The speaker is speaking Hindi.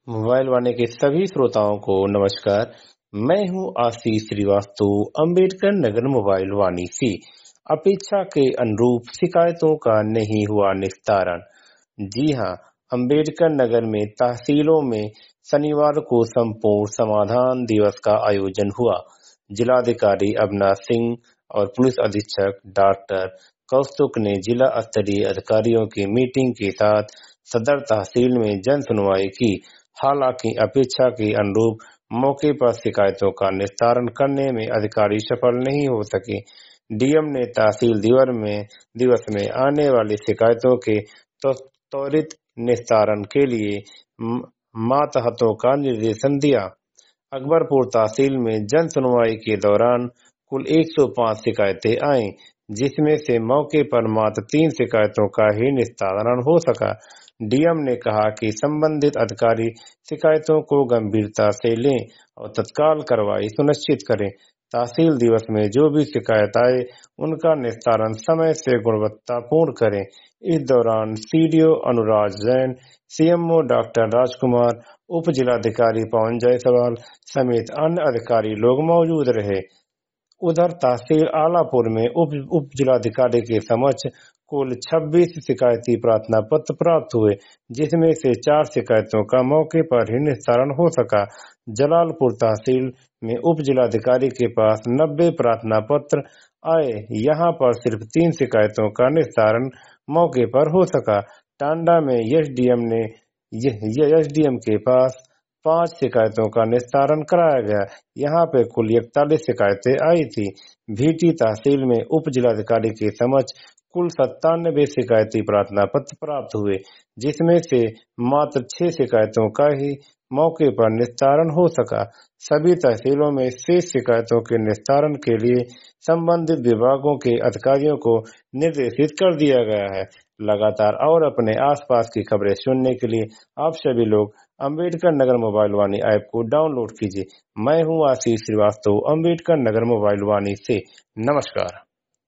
मोबाइल वाणी के सभी श्रोताओं को नमस्कार। मैं हूं आशीष श्रीवास्तव, अंबेडकर नगर मोबाइल वाणी से। अपेक्षा के अनुरूप शिकायतों का नहीं हुआ निस्तारण। जी हां, अंबेडकर नगर में तहसीलों में शनिवार को संपूर्ण समाधान दिवस का आयोजन हुआ। जिलाधिकारी अविनाश सिंह और पुलिस अधीक्षक डॉक्टर कौस्तुभ ने जिला स्तरीय अधिकारियों की मीटिंग के साथ सदर तहसील में जन सुनवाई की। हालांकि अपेक्षा के अनुरूप मौके पर शिकायतों का निस्तारण करने में अधिकारी सफल नहीं हो सके। डीएम ने तहसील दिवस में आने वाली शिकायतों के त्वरित निस्तारण के लिए मातहतों का निर्देशन दिया। अकबरपुर तहसील में जन सुनवाई के दौरान कुल 105 शिकायतें आईं, जिसमें से मौके पर मात्र 3 शिकायतों का ही निस्तारण हो सका। डीएम ने कहा कि संबंधित अधिकारी शिकायतों को गंभीरता से लें और तत्काल कार्रवाई सुनिश्चित करें। तहसील दिवस में जो भी शिकायत आए उनका निस्तारण समय से गुणवत्तापूर्ण करें। इस दौरान CDO Anuraj Jain, CMO doctor Rajkumar, उप जिलाधिकारी पवन जायसवाल समेत अन्य अधिकारी लोग मौजूद रहे। उधर तहसील आलापुर में उप जिलाधिकारी के समक्ष कुल 26 शिकायती प्रार्थना पत्र प्राप्त हुए, जिसमें से 4 शिकायतों का मौके पर ही निस्तारण हो सका। जलालपुर तहसील में उप जिलाधिकारी के पास 90 प्रार्थना पत्र आए, यहां पर सिर्फ 3 शिकायतों का निस्तारण मौके पर हो सका। टांडा में एसडीएम के पास 5 शिकायतों का निस्तारण कराया गया। यहाँ पे कुल 41 शिकायतें आई थी। भीटी तहसील में उप जिलाधिकारी के समक्ष कुल 97 शिकायती प्रार्थना पत्र प्राप्त हुए, जिसमें से मात्र 6 शिकायतों का ही मौके पर निस्तारण हो सका। सभी तहसीलों में शेष शिकायतों के निस्तारण के लिए संबंधित विभागों के अधिकारियों को निर्देशित कर दिया गया है। लगातार और अपने आसपास की खबरें सुनने के लिए आप सभी लोग अंबेडकर नगर मोबाइल वाणी ऐप को डाउनलोड कीजिए। मैं हूं आशीष श्रीवास्तव, अंबेडकर नगर मोबाइल वाणी से। नमस्कार।